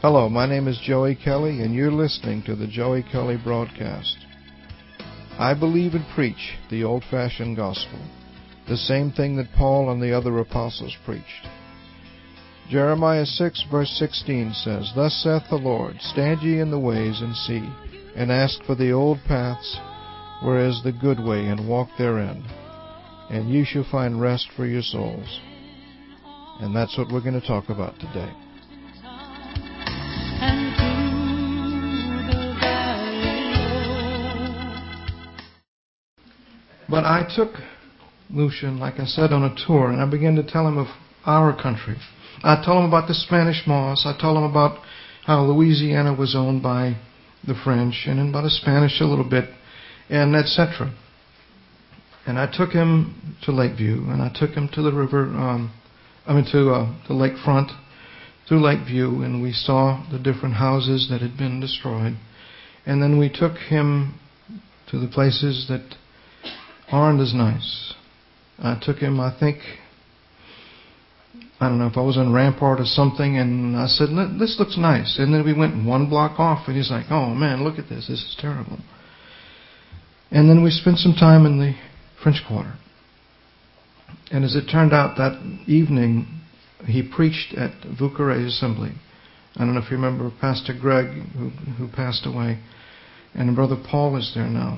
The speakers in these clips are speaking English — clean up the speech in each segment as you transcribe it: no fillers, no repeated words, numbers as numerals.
Hello, my name is Joey Kelly, and you're listening to the Joey Kelly Broadcast. I believe and preach the old-fashioned gospel, the same thing that Paul and the other apostles preached. Jeremiah 6, verse 16 says, Thus saith the Lord, Stand ye in the ways and see, and ask for the old paths, where is the good way, and walk therein, and ye shall find rest for your souls. And that's what we're going to talk about today. But I took Lucian, like I said, on a tour, and I began to tell him of our country. I told him about the Spanish Moss. I told him about how Louisiana was owned by the French, and about the Spanish a little bit, and etc. And I took him to Lakeview, and I took him to the river, to the lakefront, through Lakeview, and we saw the different houses that had been destroyed. And then we took him to the places that aren't as nice. I took him, I don't know if I was on Rampart or something, and I said, this looks nice. And then we went one block off, and he's like, oh man, look at this is terrible. And then we spent some time in the French Quarter. And as it turned out, that evening, he preached at Vauquerets Assembly. I don't know if you remember Pastor Greg, who passed away, and Brother Paul is there now.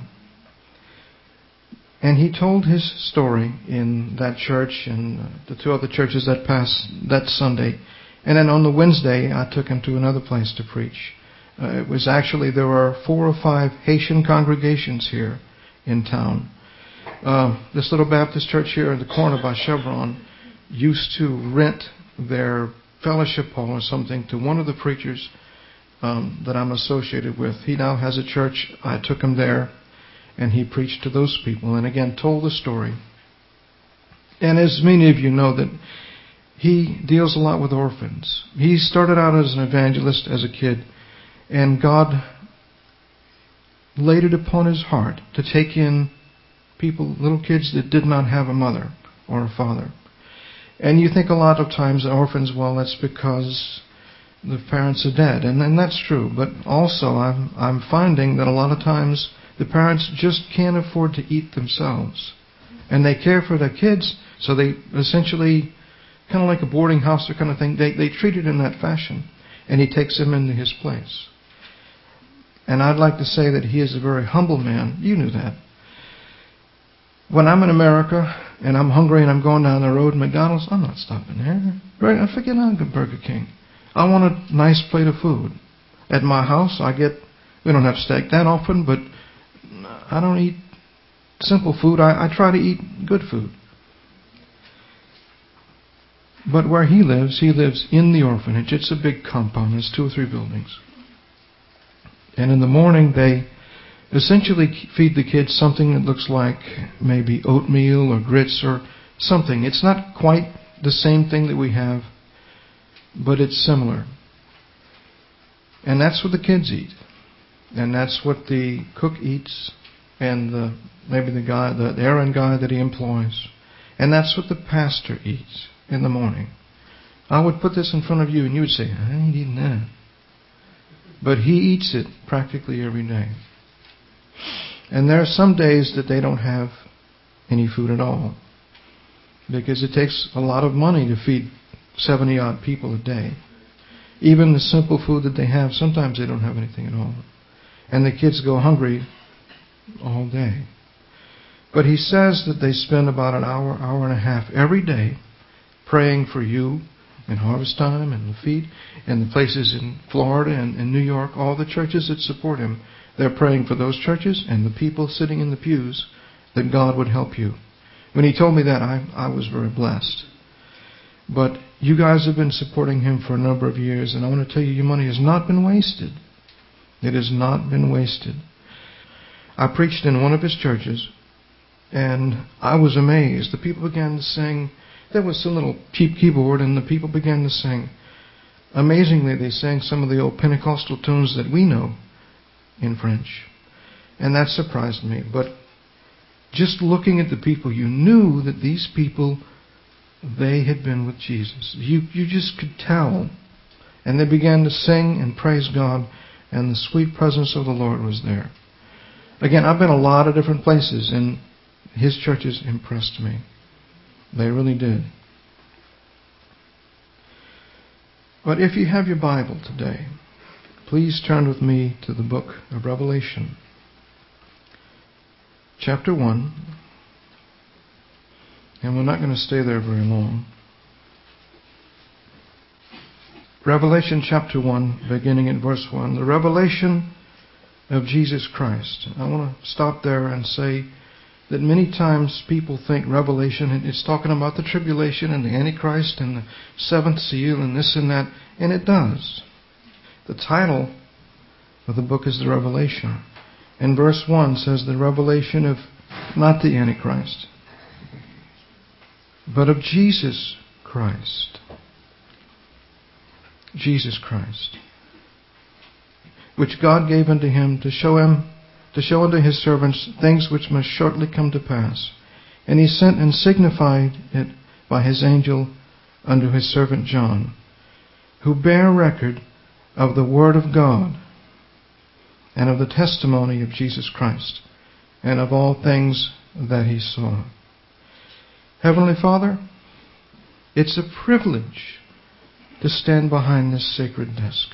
And he told his story in that church and the two other churches that passed that Sunday. And then on the Wednesday, I took him to another place to preach. It was actually, there were 4 or 5 Haitian congregations here in town. This little Baptist church here in the corner by Chevron used to rent their fellowship hall or something to one of the preachers that I'm associated with. He now has a church. I took him there, and he preached to those people, and again told the story. And as many of you know, that he deals a lot with orphans. He started out as an evangelist as a kid, and God laid it upon his heart to take in people, little kids that did not have a mother or a father. And you think a lot of times that orphans, well, that's because the parents are dead, and that's true. But also, I'm finding that a lot of times the parents just can't afford to eat themselves, and they care for their kids, so they essentially, kind of like a boarding house or kind of thing, they treat it in that fashion, and he takes them into his place. And I'd like to say that he is a very humble man. You knew that. When I'm in America and I'm hungry and I'm going down the road, McDonald's, I'm not stopping there. Right? I forget I'm at Burger King. I want a nice plate of food. At my house, we don't have steak that often, but I don't eat simple food. I try to eat good food. But where he lives in the orphanage. It's a big compound. There's 2 or 3 buildings. And in the morning, they essentially feed the kids something that looks like maybe oatmeal or grits or something. It's not quite the same thing that we have, but it's similar. And that's what the kids eat. And that's what the cook eats, and maybe the errand guy that he employs. And that's what the pastor eats in the morning. I would put this in front of you and you would say, I ain't eating that. But he eats it practically every day. And there are some days that they don't have any food at all, because it takes a lot of money to feed 70-odd people a day. Even the simple food that they have, sometimes they don't have anything at all. And the kids go hungry all day. But he says that they spend about an hour and a half every day praying for you in harvest time and the feed, and the places in Florida and in New York, all the churches that support him. They're praying for those churches and the people sitting in the pews that God would help you. When he told me that, I was very blessed. But you guys have been supporting him for a number of years, and I want to tell you, your money has not been wasted. It has not been wasted. I preached in one of his churches, and I was amazed. The people began to sing. There was some little cheap keyboard, and the people began to sing. Amazingly, they sang some of the old Pentecostal tunes that we know in French. And that surprised me. But just looking at the people, you knew that these people, they had been with Jesus. You just could tell. And they began to sing and praise God, and the sweet presence of the Lord was there. Again, I've been a lot of different places, and His churches impressed me. They really did. But if you have your Bible today, please turn with me to the book of Revelation, chapter 1. And we're not going to stay there very long. Revelation chapter 1, beginning at verse 1. The revelation of Jesus Christ. I want to stop there and say that many times people think Revelation, it's talking about the tribulation and the Antichrist and the seventh seal and this and that, and it does. The title of the book is the Revelation. And verse 1 says the revelation of not the Antichrist, but of Jesus Christ. Jesus Christ, which God gave unto him to show unto his servants things which must shortly come to pass. And he sent and signified it by his angel unto his servant John, who bare record of the word of God and of the testimony of Jesus Christ, and of all things that he saw. Heavenly Father, it's a privilege to stand behind this sacred desk.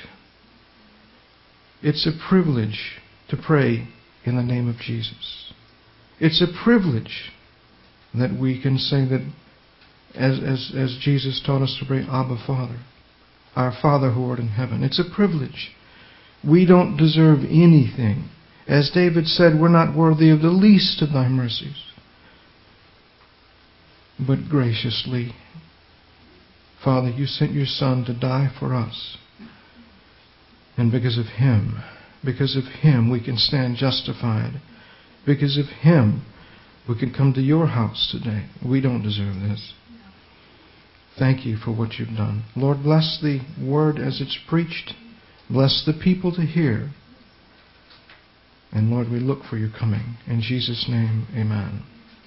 It's a privilege to pray in the name of Jesus. It's a privilege that we can say that as Jesus taught us to pray, Abba, Father, our Father who art in heaven. It's a privilege. We don't deserve anything. As David said, we're not worthy of the least of thy mercies. But graciously, Father, you sent your Son to die for us. And because of Him, we can stand justified. Because of Him, we can come to your house today. We don't deserve this. Thank you for what you've done. Lord, bless the word as it's preached. Bless the people to hear. And Lord, we look for your coming. In Jesus' name, amen.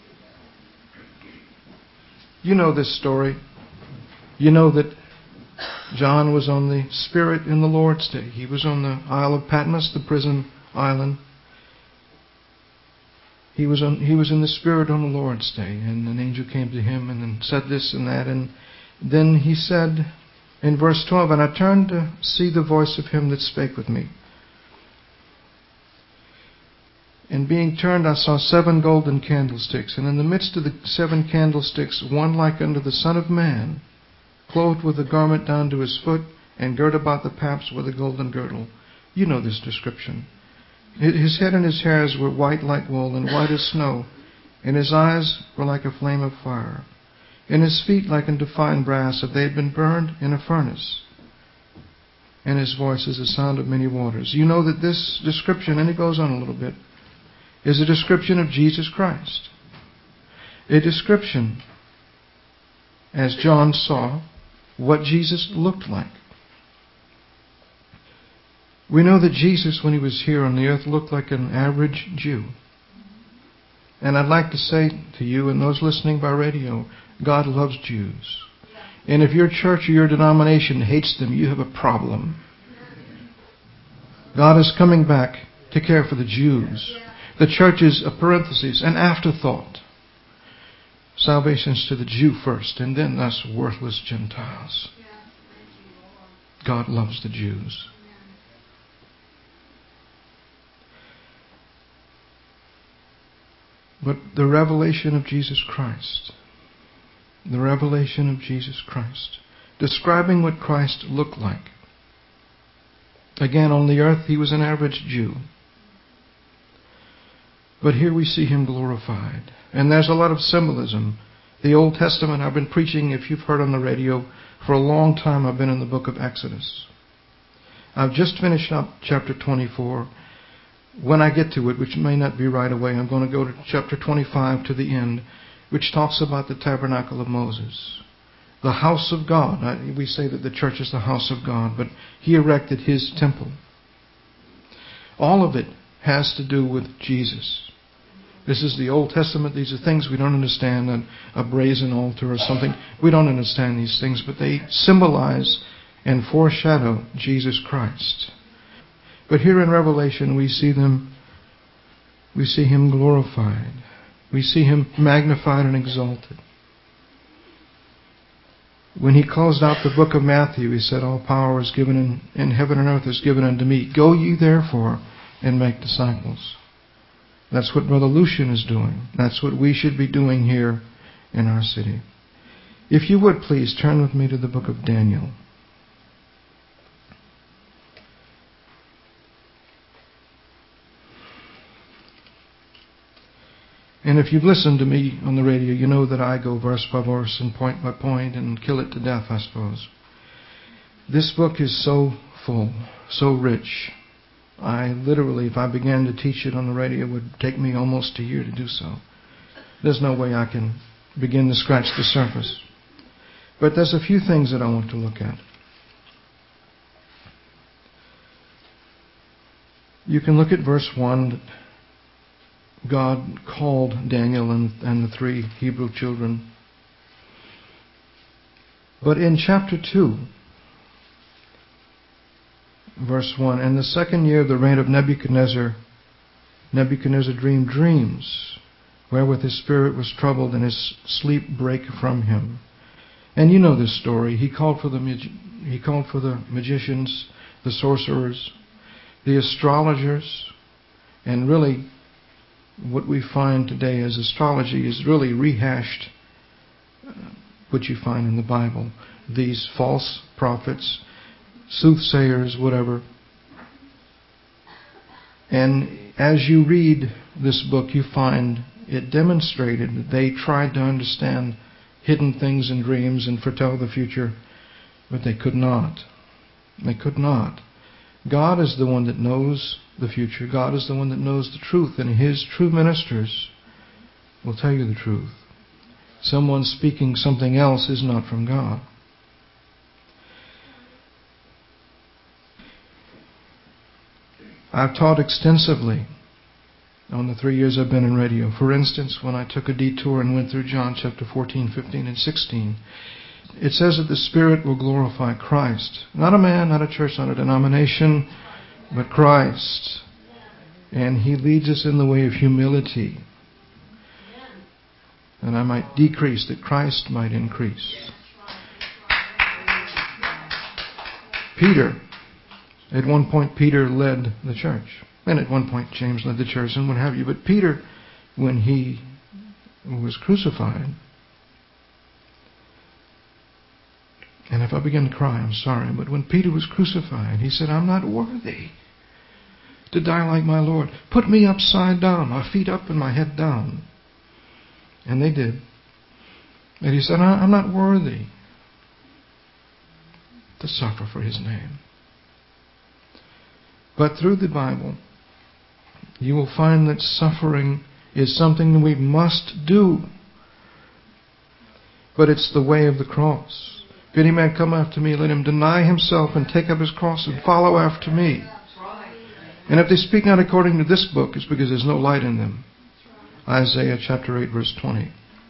You know this story. You know that John was on the Spirit in the Lord's day. He was on the Isle of Patmos, the prison island. He was in the Spirit on the Lord's day, and an angel came to him and then said this and that, and then he said in verse 12, and I turned to see the voice of him that spake with me. And being turned, I saw 7 golden candlesticks, and in the midst of the 7 candlesticks, one like unto the Son of Man, clothed with a garment down to his foot, and girt about the paps with a golden girdle. You know this description. His head and his hairs were white like wool, and white as snow, and his eyes were like a flame of fire, and his feet like unto fine brass, if they had been burned in a furnace. And his voice is the sound of many waters. You know that this description, and it goes on a little bit, is a description of Jesus Christ. A description, as John saw, what Jesus looked like. We know that Jesus, when he was here on the earth, looked like an average Jew. And I'd like to say to you and those listening by radio, God loves Jews. And if your church or your denomination hates them, you have a problem. God is coming back to care for the Jews. The church is a parenthesis, an afterthought. Salvation's to the Jew first, and then us worthless Gentiles. God loves the Jews. But the revelation of Jesus Christ, describing what Christ looked like. Again, on the earth, he was an average Jew. But here we see him glorified. And there's a lot of symbolism. The Old Testament, I've been preaching, if you've heard on the radio, for a long time I've been in the book of Exodus. I've just finished up chapter 24. When I get to it, which may not be right away, I'm going to go to chapter 25 to the end, which talks about the tabernacle of Moses. The house of God. We say that the church is the house of God, but he erected his temple. All of it has to do with Jesus. This is the Old Testament. These are things we don't understand. A brazen altar or something. We don't understand these things, but they symbolize and foreshadow Jesus Christ. But here in Revelation we see Him glorified. We see Him magnified and exalted. When He closed out the book of Matthew, He said, all power is given in heaven and earth is given unto me. Go ye therefore and make disciples. That's what Brother Lucian is doing. That's what we should be doing here in our city. If you would please turn with me to the book of Daniel. And if you've listened to me on the radio, you know that I go verse by verse and point by point and kill it to death, I suppose. This book is so full, so rich. I literally, if I began to teach it on the radio, it would take me almost a year to do so. There's no way I can begin to scratch the surface. But there's a few things that I want to look at. You can look at verse 1. God called Daniel and the 3 Hebrew children. But in chapter 2, verse 1, in the second year of the reign of Nebuchadnezzar dreamed dreams, wherewith his spirit was troubled, and his sleep brake from him. And you know this story. He called for the magicians, the sorcerers, the astrologers, and really what we find today as astrology is really rehashed what you find in the Bible. These false prophets, soothsayers, whatever. And as you read this book, you find it demonstrated that they tried to understand hidden things in dreams and foretell the future, but they could not. They could not. God is the one that knows the future. God is the one that knows the truth, and His true ministers will tell you the truth. Someone speaking something else is not from God. I've taught extensively on the 3 years I've been in radio. For instance, when I took a detour and went through John chapter 14, 15, and 16, it says that the Spirit will glorify Christ. Not a man, not a church, not a denomination, but Christ. And He leads us in the way of humility. And I might decrease that Christ might increase. Peter, at one point Peter led the church. And at one point James led the church and what have you. But Peter, when he was crucified, and if I begin to cry, I'm sorry, but when Peter was crucified, he said, I'm not worthy to die like my Lord. Put me upside down, my feet up and my head down. And they did. And he said, I'm not worthy to suffer for His name. But through the Bible, you will find that suffering is something we must do. But it's the way of the cross. If any man come after me, let him deny himself and take up his cross and follow after me. And if they speak not according to this book, it's because there's no light in them. Isaiah chapter 8, verse 20.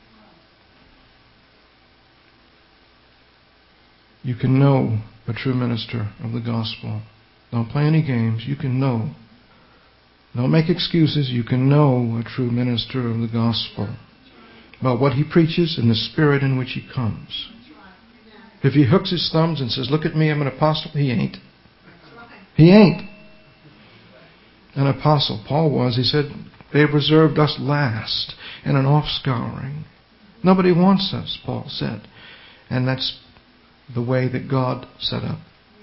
You can know a true minister of the gospel. Don't play any games. You can know. Don't make excuses. You can know a true minister of the gospel about what he preaches and the spirit in which he comes. If he hooks his thumbs and says, look at me, I'm an apostle, he ain't. He ain't an apostle. Paul was. He said, they have reserved us last in an offscouring. Nobody wants us, Paul said. And that's the way that God set up.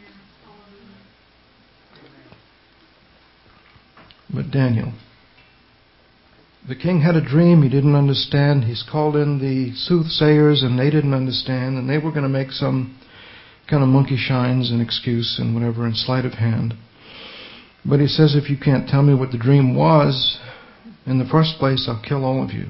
But Daniel, the king had a dream he didn't understand. He's called in the soothsayers and they didn't understand. And they were going to make some kind of monkey shines and excuse and whatever and sleight of hand. But he says, if you can't tell me what the dream was, in the first place, I'll kill all of you.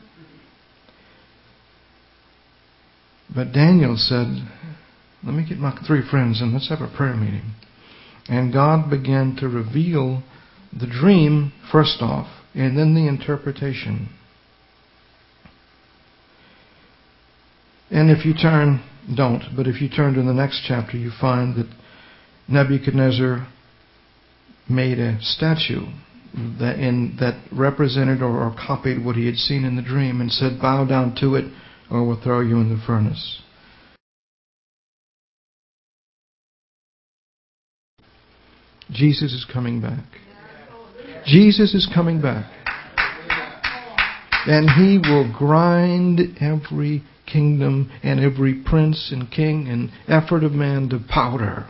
But Daniel said, let me get my 3 friends and let's have a prayer meeting. And God began to reveal the dream first off, and then the interpretation. And if you turn don't, but if you turn to the next chapter, you find that Nebuchadnezzar made a statue that represented or copied what he had seen in the dream and said, "Bow down to it, or we'll throw you in the furnace." Jesus is coming back. Jesus is coming back. And He will grind every kingdom and every prince and king and effort of man to powder.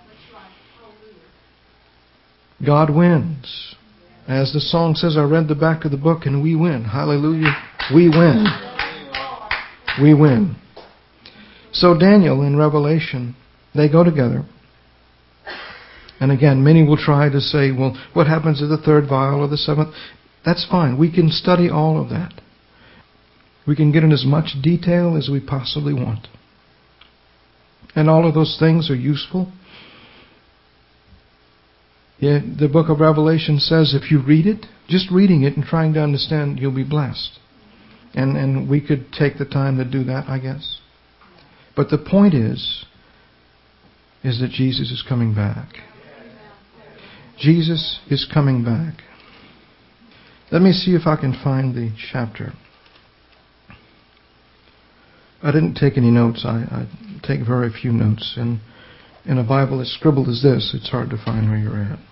God wins. As the song says, I read the back of the book and we win. Hallelujah. We win. We win. So Daniel in Revelation, they go together. And again, many will try to say, well, what happens to the third vial or the seventh? That's fine. We can study all of that. We can get in as much detail as we possibly want. And all of those things are useful. Yeah, the book of Revelation says if you read it, just reading it and trying to understand, you'll be blessed. And we could take the time to do that, I guess. But the point is that Jesus is coming back. Jesus is coming back. Let me see if I can find the chapter. I didn't take any notes. I take very few notes. And in a Bible as scribbled as this, it's hard to find where you're at.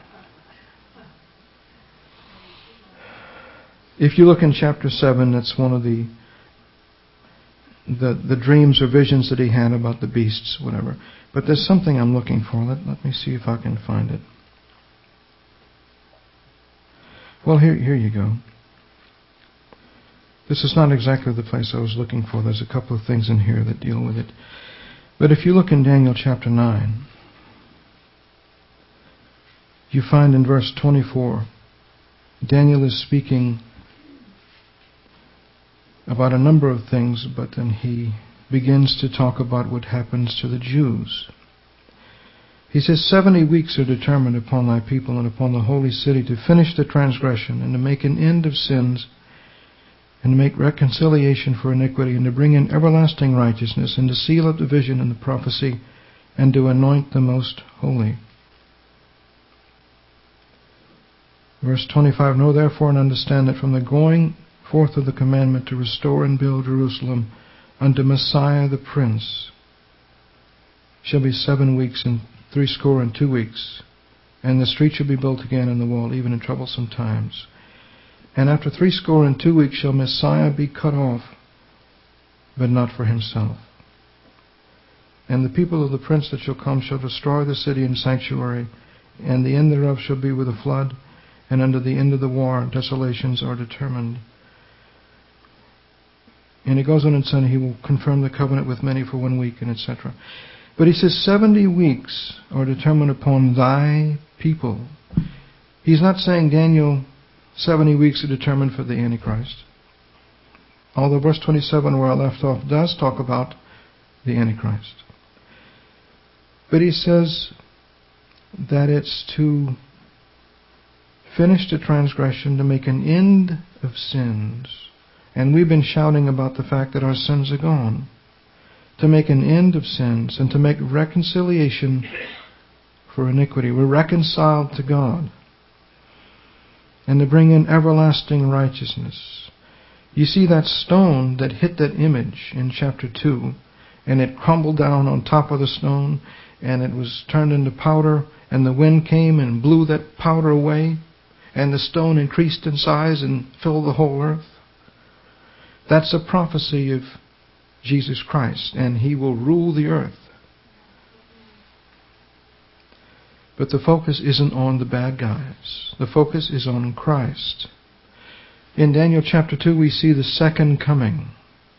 If you look in chapter 7, that's one of the dreams or visions that he had about the beasts, whatever. But there's something I'm looking for. Let me see if I can find it. Well, here you go. This is not exactly the place I was looking for. There's a couple of things in here that deal with it. But if you look in Daniel chapter 9, you find in verse 24, Daniel is speaking about a number of things, but then he begins to talk about what happens to the Jews. He says, 70 weeks are determined upon thy people and upon the holy city to finish the transgression and to make an end of sins and to make reconciliation for iniquity and to bring in everlasting righteousness and to seal up the vision and the prophecy and to anoint the most holy. Verse 25, know therefore and understand that from the going forth of the commandment to restore and build Jerusalem unto Messiah the Prince shall be 7 weeks and 62 weeks, and the street shall be built again and the wall, even in troublesome times. And after 62 weeks shall Messiah be cut off, but not for himself. And the people of the prince that shall come shall destroy the city and sanctuary, and the end thereof shall be with a flood, and unto the end of the war desolations are determined. And he goes on and says he will confirm the covenant with many for 1 week, and etc. But he says 70 weeks are determined upon thy people. He's not saying, Daniel, 70 weeks are determined for the Antichrist. Although verse 27 where I left off does talk about the Antichrist. But he says that it's to finish the transgression, to make an end of sins. And we've been shouting about the fact that our sins are gone. To make an end of sins and to make reconciliation for iniquity. We're reconciled to God. And to bring in everlasting righteousness. You see that stone that hit that image in chapter 2, and it crumbled down on top of the stone, and it was turned into powder, and the wind came and blew that powder away, and the stone increased in size and filled the whole earth. That's a prophecy of Jesus Christ, and He will rule the earth. But the focus isn't on the bad guys. The focus is on Christ. In Daniel chapter 2 we see the second coming.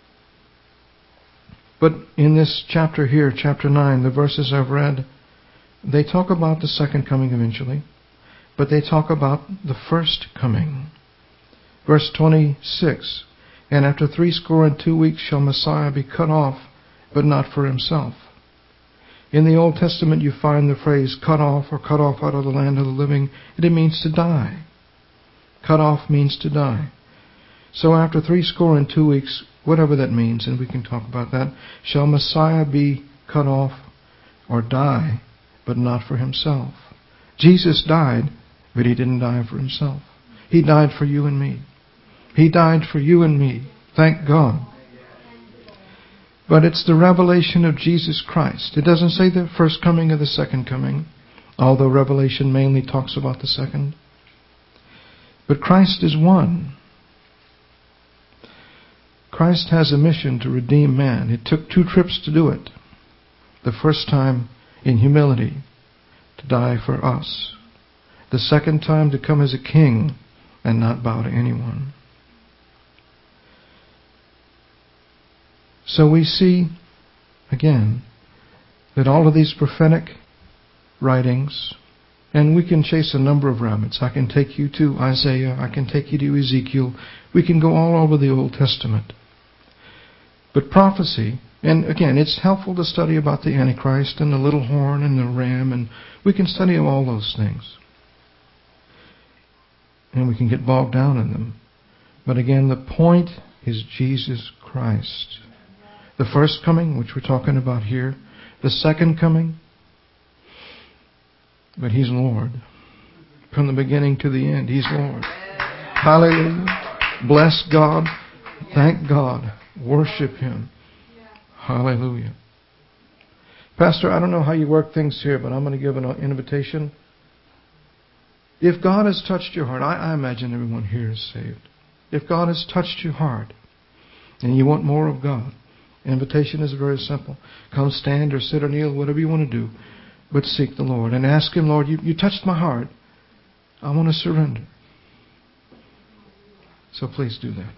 But in this chapter here, chapter 9, the verses I've read, they talk about the second coming eventually, but they talk about the first coming. Verse 26, and after 62 weeks shall Messiah be cut off, but not for himself. In the Old Testament you find the phrase cut off or cut off out of the land of the living, and it means to die. Cut off means to die. So after 62 weeks, whatever that means, and we can talk about that, shall Messiah be cut off or die, but not for himself. Jesus died, but he didn't die for himself. He died for you and me. He died for you and me. Thank God. But it's the revelation of Jesus Christ. It doesn't say the first coming or the second coming, although Revelation mainly talks about the second. But Christ is one. Christ has a mission to redeem man. It took 2 trips to do it. The first time in humility to die for us. The second time to come as a king and not bow to anyone. So we see, again, that all of these prophetic writings, and we can chase a number of rabbits. I can take you to Isaiah. I can take you to Ezekiel. We can go all over the Old Testament. But prophecy, and again, it's helpful to study about the Antichrist and the little horn and the ram, and we can study all those things. And we can get bogged down in them. But again, the point is Jesus Christ. The first coming, which we're talking about here. The second coming. But He's Lord. From the beginning to the end, He's Lord. Hallelujah. Bless God. Thank God. Worship Him. Hallelujah. Pastor, I don't know how you work things here, but I'm going to give an invitation. If God has touched your heart, I imagine everyone here is saved. If God has touched your heart and you want more of God, invitation is very simple. Come stand or sit or kneel, whatever you want to do, but seek the Lord and ask Him, Lord, you touched my heart. I want to surrender. So please do that.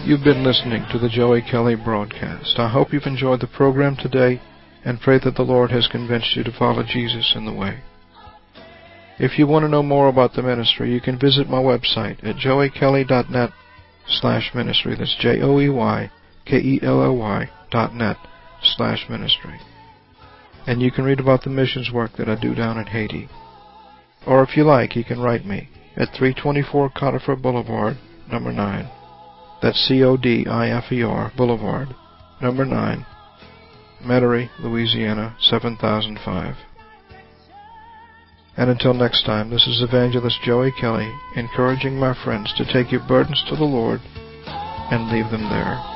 You've been listening to the Joey Kelly broadcast. I hope you've enjoyed the program today and pray that the Lord has convinced you to follow Jesus in the way. If you want to know more about the ministry, you can visit my website at joeykelly.net/ministry. That's joeykelly.net/ministry. And you can read about the missions work that I do down in Haiti. Or if you like, you can write me at 324 Conifer Boulevard, number 9. That's Codifer Boulevard, number 9, Metairie, Louisiana, 7005. And until next time, this is Evangelist Joey Kelly, encouraging my friends to take your burdens to the Lord and leave them there.